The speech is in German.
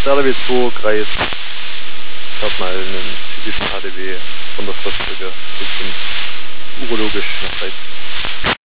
RW2 Kreis. Schaut mal einen typischen HDW von der Frostbrücke bisschen urologisch nach rechts.